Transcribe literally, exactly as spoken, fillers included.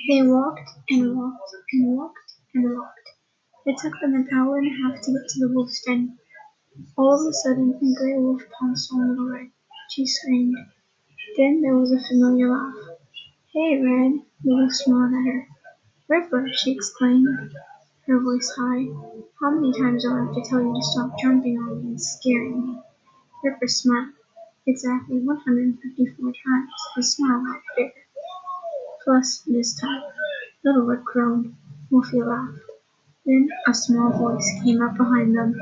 They walked and walked and walked and walked. It took them an hour and a half to get to the wolf's den. All of a sudden a gray wolf pounced on Little Red. She screamed. Then there was a familiar laugh. "Hey, Red!" The wolf smiled at her. "Ripper!" she exclaimed, her voice high. "How many times do I have to tell you to stop jumping on me and scaring me?" Ripper smiled. Exactly one hundred fifty-four times. His smile got bigger. Plus, this time, Little Red groaned. Wolfie laughed. Then a small voice came up behind them.